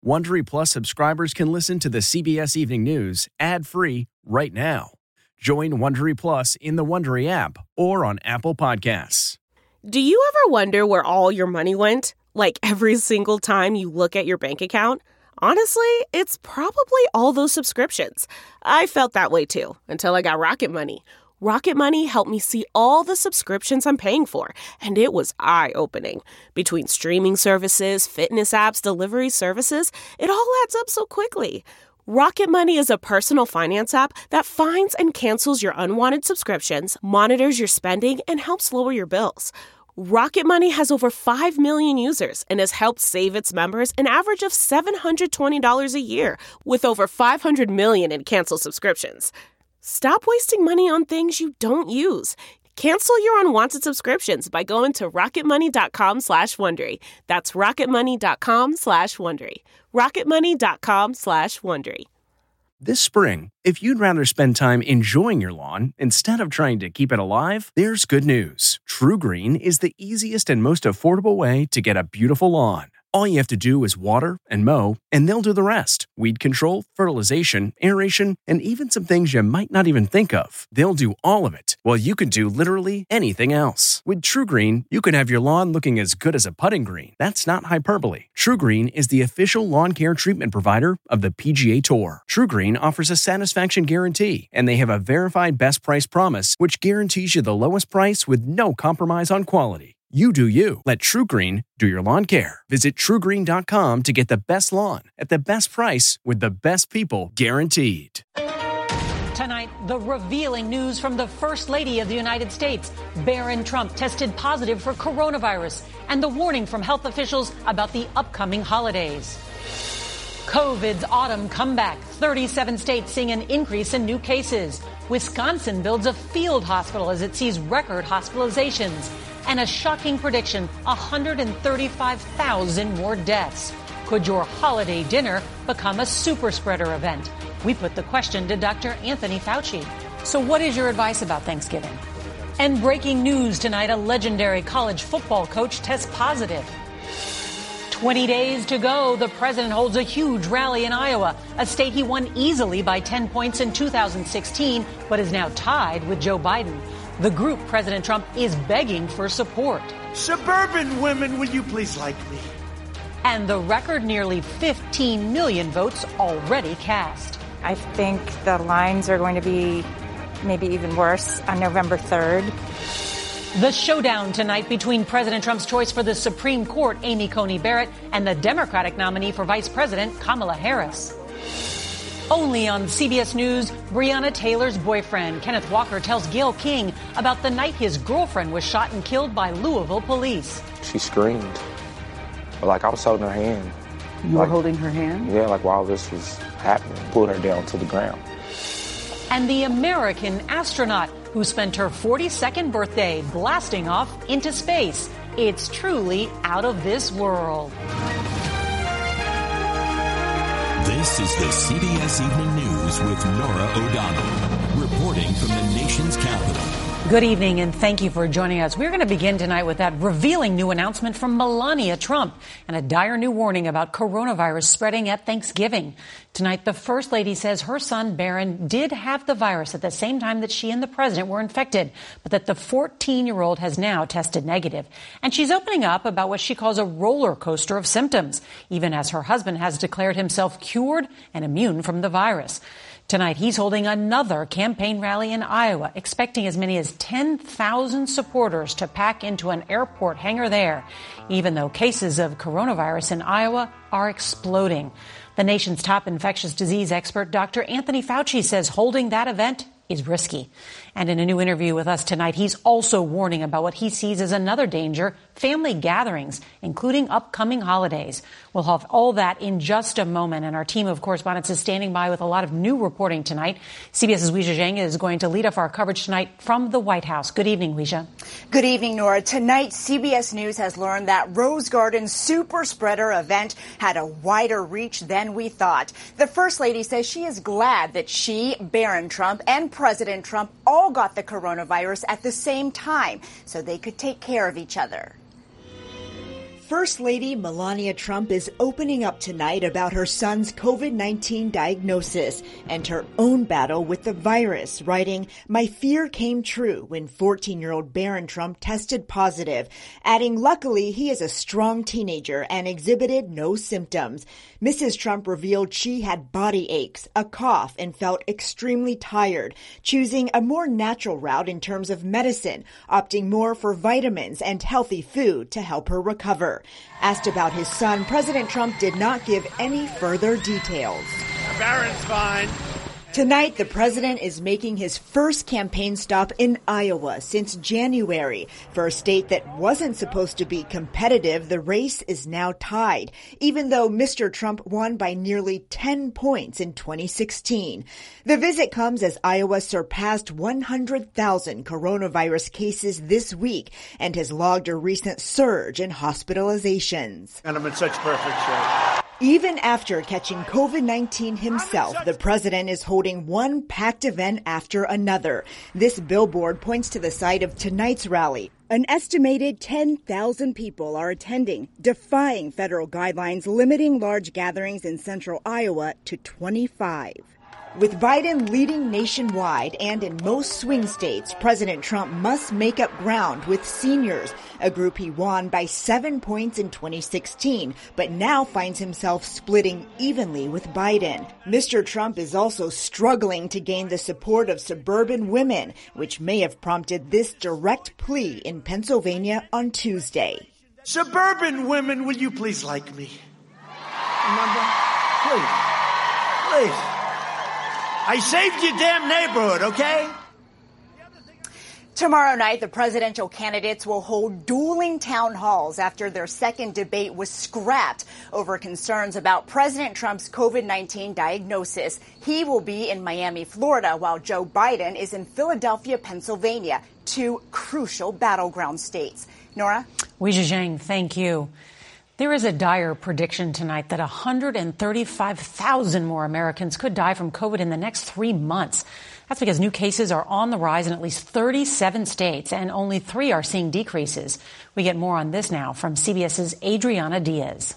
Wondery Plus subscribers can listen to the CBS Evening News ad-free right now. Join Wondery Plus in the Wondery app or on Apple Podcasts. Do you ever wonder where all your money went? Like every single time you look at your bank account? Honestly, it's probably all those subscriptions. I felt that way too, until I got Rocket Money. Rocket Money helped me see all the subscriptions I'm paying for, and it was eye-opening. Between streaming services, fitness apps, delivery services, it all adds up so quickly. Rocket Money is a personal finance app that finds and cancels your unwanted subscriptions, monitors your spending, and helps lower your bills. Rocket Money has over 5 million users and has helped save its members an average of $720 a year, with over 500 million in canceled subscriptions. Stop wasting money on things you don't use. Cancel your unwanted subscriptions by going to rocketmoney.com/Wondery. That's rocketmoney.com/Wondery. rocketmoney.com/Wondery. This spring, if you'd rather spend time enjoying your lawn instead of trying to keep it alive, there's good news. TruGreen is the easiest and most affordable way to get a beautiful lawn. All you have to do is water and mow, and they'll do the rest. Weed control, fertilization, aeration, and even some things you might not even think of. They'll do all of it, while you can do literally anything else. With TruGreen, you can have your lawn looking as good as a putting green. That's not hyperbole. TruGreen is the official lawn care treatment provider of the PGA Tour. TruGreen offers a satisfaction guarantee, and they have a verified best price promise, which guarantees you the lowest price with no compromise on quality. You do you. Let TruGreen do your lawn care. Visit TruGreen.com to get the best lawn at the best price with the best people guaranteed. Tonight, the revealing news from the First Lady of the United States. Barron Trump tested positive for coronavirus, and the warning from health officials about the upcoming holidays. COVID's autumn comeback. 37 states seeing an increase in new cases. Wisconsin builds a field hospital as it sees record hospitalizations. And a shocking prediction, 135,000 more deaths. Could your holiday dinner become a super spreader event? We put the question to Dr. Anthony Fauci. So what is your advice about Thanksgiving? And breaking news tonight, a legendary college football coach tests positive. 20 days to go. The president holds a huge rally in Iowa, a state he won easily by 10 points in 2016, but is now tied with Joe Biden. The group President Trump is begging for support. Suburban women, will you please like me? And the record nearly 15 million votes already cast. I think the lines are going to be maybe even worse on November 3rd. The showdown tonight between President Trump's choice for the Supreme Court, Amy Coney Barrett, and the Democratic nominee for Vice President, Kamala Harris. Only on CBS News, Breonna Taylor's boyfriend, Kenneth Walker, tells Gayle King about the night his girlfriend was shot and killed by Louisville police. She screamed. Like I was holding her hand. You were holding her hand? Yeah, like while this was happening, pulled her down to the ground. And the American astronaut who spent her 42nd birthday blasting off into space. It's truly out of this world. This is the CBS Evening News with Norah O'Donnell, reporting from the nation's capital. Good evening, and thank you for joining us. We're going to begin tonight with that revealing new announcement from Melania Trump and a dire new warning about coronavirus spreading at Thanksgiving. Tonight, the First Lady says her son, Barron, did have the virus at the same time that she and the president were infected, but that the 14-year-old has now tested negative. And she's opening up about what she calls a roller coaster of symptoms, even as her husband has declared himself cured and immune from the virus. Tonight, he's holding another campaign rally in Iowa, expecting as many as 10,000 supporters to pack into an airport hangar there, even though cases of coronavirus in Iowa are exploding. The nation's top infectious disease expert, Dr. Anthony Fauci, says holding that event is risky. And in a new interview with us tonight, he's also warning about what he sees as another danger, family gatherings, including upcoming holidays. We'll have all that in just a moment. And our team of correspondents is standing by with a lot of new reporting tonight. CBS's Weijia Zhang is going to lead off our coverage tonight from the White House. Good evening, Weijia. Good evening, Nora. Tonight, CBS News has learned that Rose Garden's super spreader event had a wider reach than we thought. The First Lady says she is glad that she, Barron Trump, and President Trump all got the coronavirus at the same time so they could take care of each other. First Lady Melania Trump is opening up tonight about her son's COVID-19 diagnosis and her own battle with the virus, writing, "My fear came true when 14-year-old Barron Trump tested positive," adding, "Luckily, he is a strong teenager and exhibited no symptoms." Mrs. Trump revealed she had body aches, a cough, and felt extremely tired, choosing a more natural route in terms of medicine, opting more for vitamins and healthy food to help her recover. Asked about his son, President Trump did not give any further details. Barron's fine. Tonight, the president is making his first campaign stop in Iowa since January. For a state that wasn't supposed to be competitive, the race is now tied, even though Mr. Trump won by nearly 10 points in 2016. The visit comes as Iowa surpassed 100,000 coronavirus cases this week and has logged a recent surge in hospitalizations. And I'm in such perfect shape. Even after catching COVID-19 himself, the president is holding one packed event after another. This billboard points to the site of tonight's rally. An estimated 10,000 people are attending, defying federal guidelines limiting large gatherings in central Iowa to 25. With Biden leading nationwide and in most swing states, President Trump must make up ground with seniors, a group he won by 7 points in 2016, but now finds himself splitting evenly with Biden. Mr. Trump is also struggling to gain the support of suburban women, which may have prompted this direct plea in Pennsylvania on Tuesday. Suburban women, will you please like me? Remember? Please. I saved your damn neighborhood, okay? Tomorrow night, the presidential candidates will hold dueling town halls after their second debate was scrapped over concerns about President Trump's COVID-19 diagnosis. He will be in Miami, Florida, while Joe Biden is in Philadelphia, Pennsylvania, two crucial battleground states. Nora? Weijia Zhang, thank you. There is a dire prediction tonight that 135,000 more Americans could die from COVID in the next 3 months. That's because new cases are on the rise in at least 37 states, and only 3 are seeing decreases. We get more on this now from CBS's Adriana Diaz.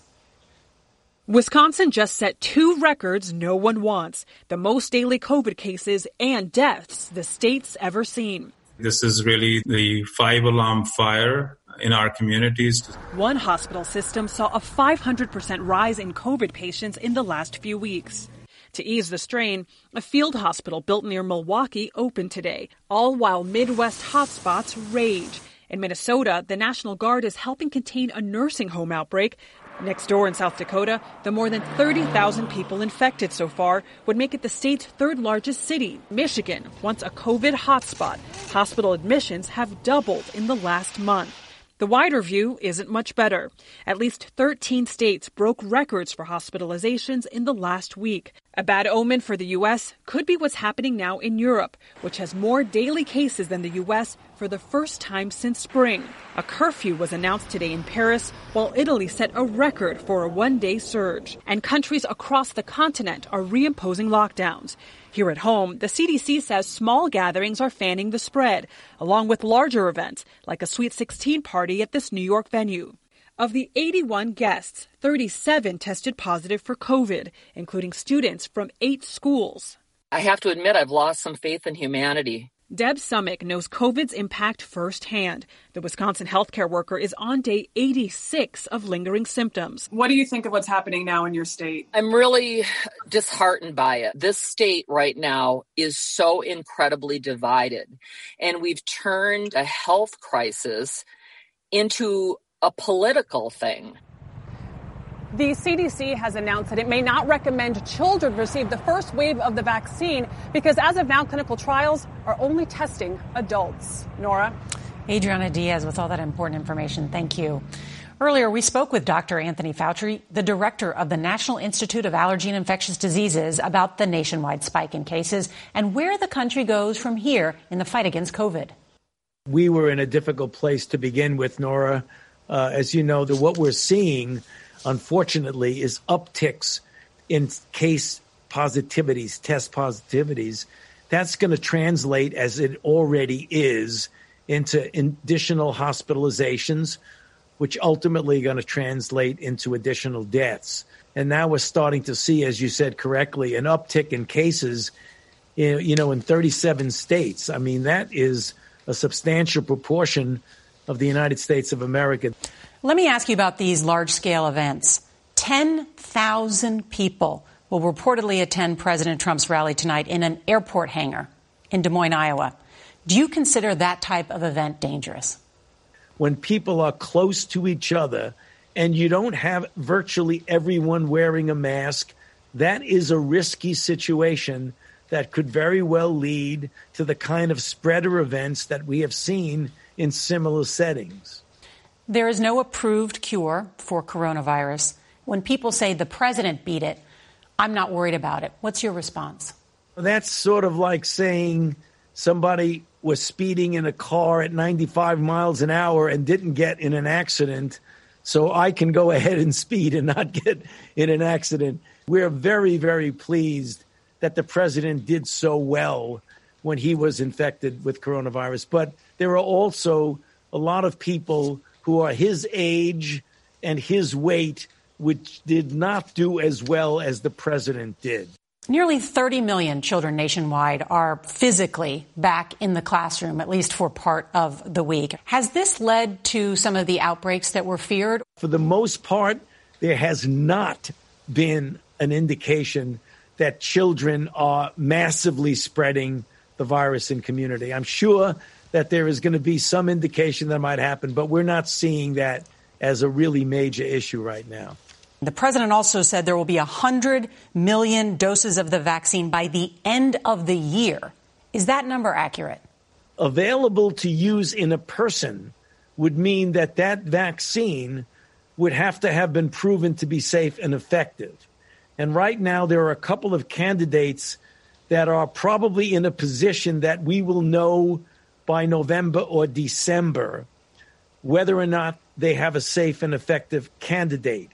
Wisconsin just set 2 records no one wants, the most daily COVID cases and deaths the state's ever seen. This is really the 5-alarm fire in our communities. One hospital system saw a 500% rise in COVID patients in the last few weeks. To ease the strain, a field hospital built near Milwaukee opened today, all while Midwest hotspots rage. In Minnesota, the National Guard is helping contain a nursing home outbreak. Next door in South Dakota, the more than 30,000 people infected so far would make it the state's 3rd largest city. Michigan, once a COVID hotspot, hospital admissions have doubled in the last month. The wider view isn't much better. At least 13 states broke records for hospitalizations in the last week. A bad omen for the U.S. could be what's happening now in Europe, which has more daily cases than the U.S. for the first time since spring. A curfew was announced today in Paris, while Italy set a record for a one-day surge. And countries across the continent are reimposing lockdowns. Here at home, the CDC says small gatherings are fanning the spread, along with larger events, like a Sweet 16 party at this New York venue. Of the 81 guests, 37 tested positive for COVID, including students from 8 schools. I have to admit I've lost some faith in humanity. Deb Summick knows COVID's impact firsthand. The Wisconsin healthcare worker is on day 86 of lingering symptoms. What do you think of what's happening now in your state? I'm really disheartened by it. This state right now is so incredibly divided, and we've turned a health crisis into a political thing. The CDC has announced that it may not recommend children receive the first wave of the vaccine because as of now, clinical trials are only testing adults. Nora? Adriana Diaz with all that important information. Thank you. Earlier, we spoke with Dr. Anthony Fauci, the director of the National Institute of Allergy and Infectious Diseases, about the nationwide spike in cases and where the country goes from here in the fight against COVID. We were in a difficult place to begin with, Nora. As you know, what we're seeing, unfortunately, is upticks in case positivities, test positivities. That's going to translate, as it already is, into additional hospitalizations. which ultimately going to translate into additional deaths. And now we're starting to see, as you said correctly, an uptick in cases, in 37 states. I mean, that is a substantial proportion of the United States of America. Let me ask you about these large-scale events. 10,000 people will reportedly attend President Trump's rally tonight in an airport hangar in Des Moines, Iowa. Do you consider that type of event dangerous? When people are close to each other and you don't have virtually everyone wearing a mask, that is a risky situation that could very well lead to the kind of spreader events that we have seen in similar settings. There is no approved cure for coronavirus. When people say the president beat it, I'm not worried about it. What's your response? That's sort of like saying somebody was speeding in a car at 95 miles an hour and didn't get in an accident, so I can go ahead and speed and not get in an accident. We're very, very pleased that the president did so well when he was infected with coronavirus. But there are also a lot of people who are his age and his weight which did not do as well as the president did. Nearly 30 million children nationwide are physically back in the classroom, at least for part of the week. Has this led to some of the outbreaks that were feared? For the most part, there has not been an indication that children are massively spreading the virus in community. I'm sure that there is going to be some indication that might happen, but we're not seeing that as a really major issue right now. The president also said there will be 100 million doses of the vaccine by the end of the year. Is that number accurate? Available to use in a person would mean that that vaccine would have to have been proven to be safe and effective. And right now there are a couple of candidates that are probably in a position that we will know by November or December whether or not they have a safe and effective candidate.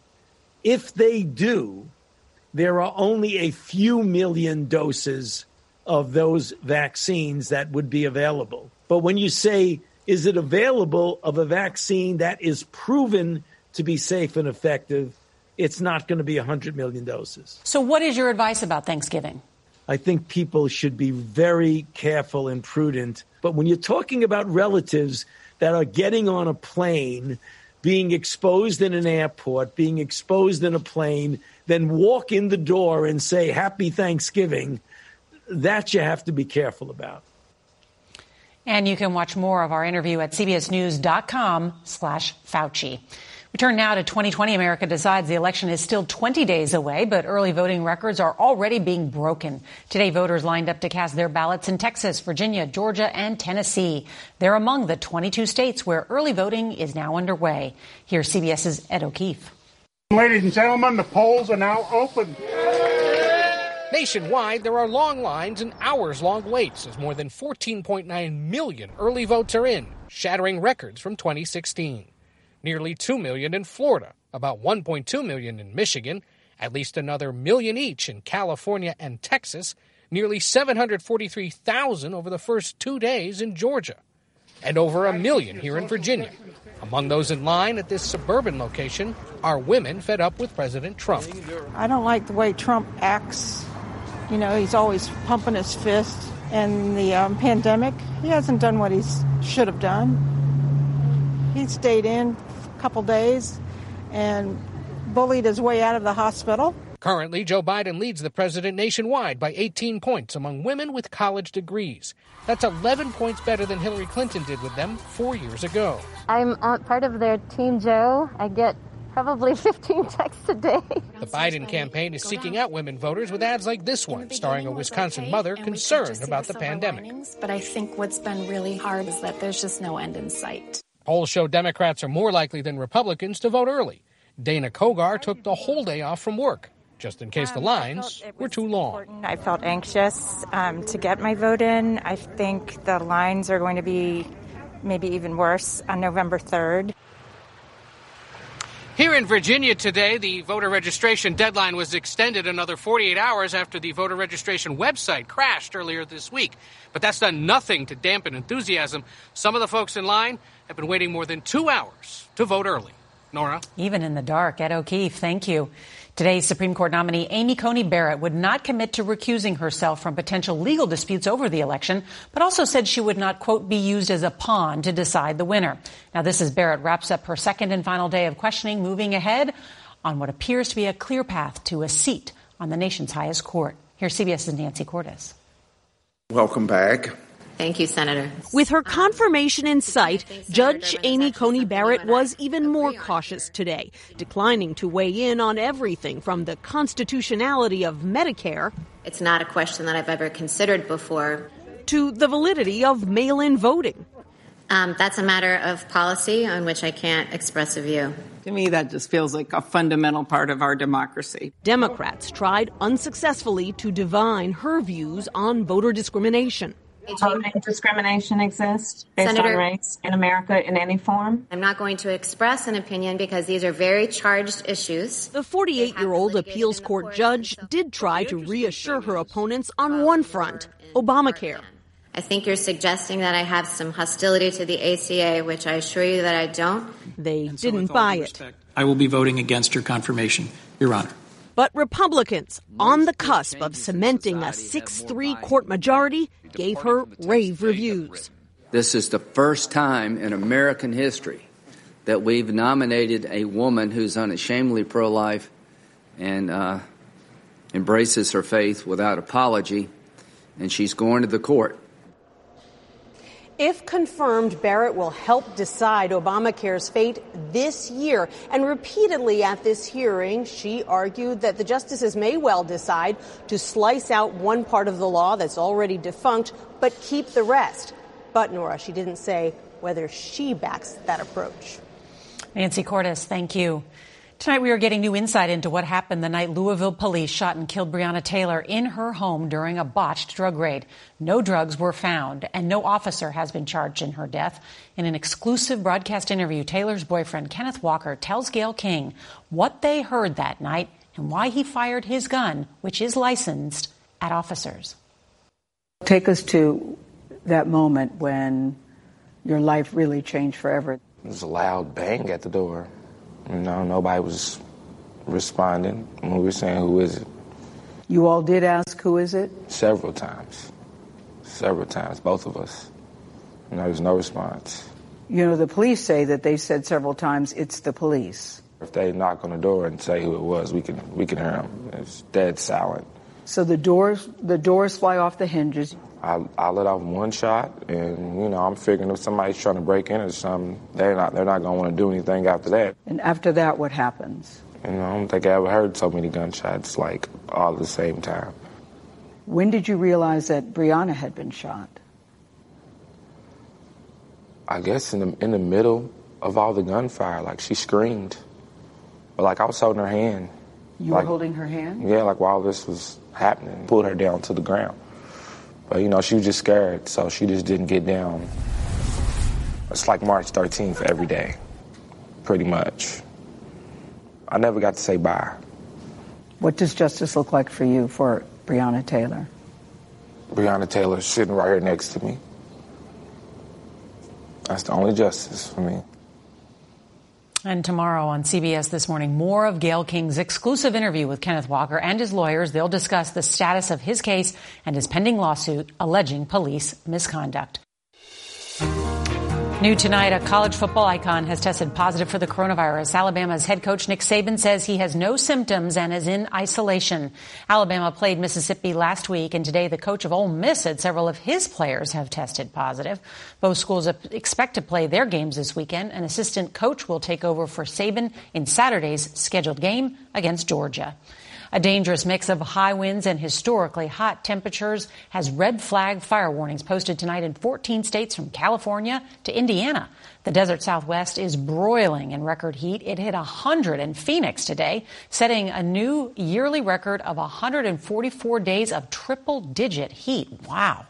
If they do, there are only a few million doses of those vaccines that would be available. But when you say, is it available of a vaccine that is proven to be safe and effective, it's not going to be 100 million doses. So what is your advice about Thanksgiving? I think people should be very careful and prudent. But when you're talking about relatives that are getting on a plane, being exposed in an airport, being exposed in a plane, then walk in the door and say, Happy Thanksgiving, that you have to be careful about. And you can watch more of our interview at cbsnews.com/Fauci. We turn now to 2020. America Decides. The election is still 20 days away, but early voting records are already being broken. Today, voters lined up to cast their ballots in Texas, Virginia, Georgia, and Tennessee. They're among the 22 states where early voting is now underway. Here's CBS's Ed O'Keefe. Ladies and gentlemen, the polls are now open. Nationwide, there are long lines and hours-long waits as more than 14.9 million early votes are in, shattering records from 2016. Nearly 2 million in Florida, about 1.2 million in Michigan, at least another million each in California and Texas, nearly 743,000 over the first 2 days in Georgia, and over 1 million here in Virginia. Among those in line at this suburban location are women fed up with President Trump. I don't like the way Trump acts. You know, he's always pumping his fist. And the pandemic, he hasn't done what he should have done. He stayed in a couple days and bullied his way out of the hospital. Currently, Joe Biden leads the president nationwide by 18 points among women with college degrees. That's 11 points better than Hillary Clinton did with them 4 years ago. I'm part of their Team Joe. I get probably 15 texts a day. The Biden campaign is seeking out women voters with ads like this one, starring a Wisconsin mother concerned about the pandemic. But I think what's been really hard is that there's just no end in sight. Polls show Democrats are more likely than Republicans to vote early. Dana Kogar took the whole day off from work, just in case the lines were too long. I felt anxious to get my vote in. I think the lines are going to be maybe even worse on November 3rd. Here in Virginia today, the voter registration deadline was extended another 48 hours after the voter registration website crashed earlier this week. But that's done nothing to dampen enthusiasm. Some of the folks in line have been waiting more than 2 hours to vote early. Nora? Even in the dark. Ed O'Keefe, thank you. Today's Supreme Court nominee Amy Coney Barrett would not commit to recusing herself from potential legal disputes over the election, but also said she would not, quote, be used as a pawn to decide the winner. Now, this as Barrett wraps up her second and final day of questioning, moving ahead on what appears to be a clear path to a seat on the nation's highest court. Here's CBS's Nancy Cordes. Welcome back. Thank you, Senator. With her confirmation in sight, Judge Amy Coney Barrett was even more cautious today, declining to weigh in on everything from the constitutionality of Medicare. It's not a question that I've ever considered before. To the validity of mail-in voting. That's a matter of policy on which I can't express a view. To me, that just feels like a fundamental part of our democracy. Democrats tried unsuccessfully to divine her views on voter discrimination. Voting discrimination exists based on race in America in any form? I'm not going to express an opinion because these are very charged issues. The 48-year-old appeals court judge did try to reassure her opponents on one front, Obamacare. I think you're suggesting that I have some hostility to the ACA, which I assure you that I don't. They didn't buy it. I will be voting against your confirmation, Your Honor. But Republicans, on the cusp of cementing a 6-3 court majority, gave her rave reviews. This is the first time in American history that we've nominated a woman who's unashamedly pro-life and embraces her faith without apology, and she's going to the court. If confirmed, Barrett will help decide Obamacare's fate this year. And repeatedly at this hearing, she argued that the justices may well decide to slice out one part of the law that's already defunct, but keep the rest. But, Nora, she didn't say whether she backs that approach. Nancy Cordes, thank you. Tonight we are getting new insight into what happened the night Louisville police shot and killed Breonna Taylor in her home during a botched drug raid. No drugs were found, and no officer has been charged in her death. In an exclusive broadcast interview, Taylor's boyfriend, Kenneth Walker, tells Gayle King what they heard that night and why he fired his gun, which is licensed, at officers. Take us to that moment when your life really changed forever. It was a loud bang at the door. You know, nobody was responding when we were saying, who is it? You all did ask, who is it? Several times, both of us. And there was no response. You know, the police say that they said several times, it's the police. If they knock on the door and say who it was, we can hear them. It's dead silent. So the doors fly off the hinges. I let off one shot, and, you know, I'm figuring if somebody's trying to break in or something, they're not going to want to do anything after that. And after that, what happens? You know, I don't think I ever heard so many gunshots, like, all at the same time. When did you realize that Breonna had been shot? I guess in the middle of all the gunfire, like, she screamed. But, like, I was holding her hand. You were holding her hand? Yeah, like, while this was happening, pulled her down to the ground. But, you know, she was just scared, so she just didn't get down. It's like March 13th every day, pretty much. I never got to say bye. What does justice look like for you for Breonna Taylor? Breonna Taylor's sitting right here next to me. That's the only justice for me. And tomorrow on CBS This Morning, more of Gayle King's exclusive interview with Kenneth Walker and his lawyers. They'll discuss the status of his case and his pending lawsuit alleging police misconduct. New tonight, a college football icon has tested positive for the coronavirus. Alabama's head coach Nick Saban says he has no symptoms and is in isolation. Alabama played Mississippi last week, and today the coach of Ole Miss said several of his players have tested positive. Both schools expect to play their games this weekend. An assistant coach will take over for Saban in Saturday's scheduled game against Georgia. A dangerous mix of high winds and historically hot temperatures has red flag fire warnings posted tonight in 14 states from California to Indiana. The desert Southwest is broiling in record heat. It hit 100 in Phoenix today, setting a new yearly record of 144 days of triple-digit heat. Wow.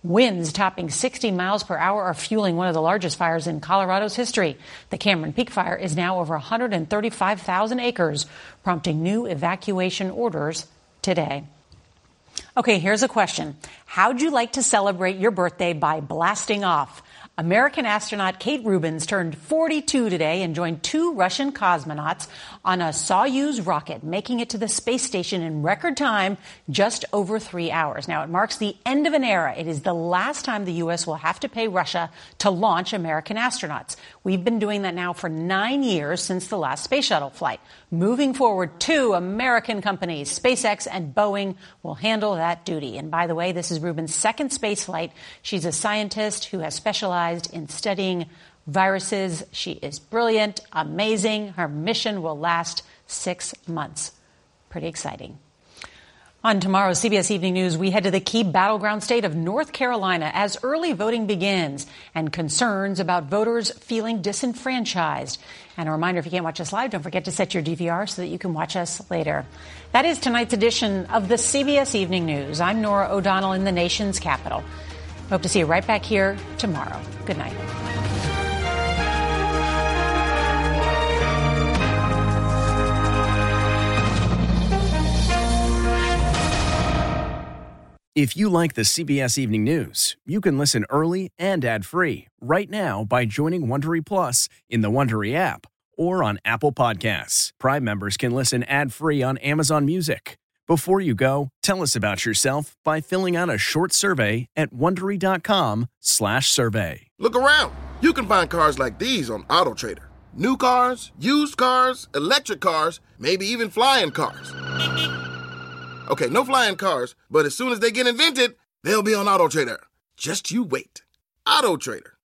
Winds topping 60 miles per hour are fueling one of the largest fires in Colorado's history. The Cameron Peak Fire is now over 135,000 acres, prompting new evacuation orders today. Okay, here's a question. How'd you like to celebrate your birthday by blasting off? American astronaut Kate Rubins turned 42 today and joined 2 Russian cosmonauts on a Soyuz rocket, making it to the space station in record time, just over 3 hours. Now, it marks the end of an era. It is the last time the U.S. will have to pay Russia to launch American astronauts. We've been doing that now for 9 years since the last space shuttle flight. Moving forward, 2 American companies, SpaceX and Boeing, will handle that duty. And by the way, this is Rubins' second space flight. She's a scientist who has specialized in studying viruses. She is brilliant, amazing. Her mission will last 6 months. Pretty exciting. On tomorrow's CBS Evening News, we head to the key battleground state of North Carolina as early voting begins and concerns about voters feeling disenfranchised. And a reminder, if you can't watch us live, don't forget to set your DVR so that you can watch us later. That is tonight's edition of the CBS Evening News. I'm Norah O'Donnell in the nation's capital. Hope to see you right back here tomorrow. Good night. If you like the CBS Evening News, you can listen early and ad-free right now by joining Wondery Plus in the Wondery app or on Apple Podcasts. Prime members can listen ad-free on Amazon Music. Before you go, tell us about yourself by filling out a short survey at Wondery.com/survey. Look around. You can find cars like these on AutoTrader. New cars, used cars, electric cars, maybe even flying cars. Okay, no flying cars, but as soon as they get invented, they'll be on AutoTrader. Just you wait. AutoTrader.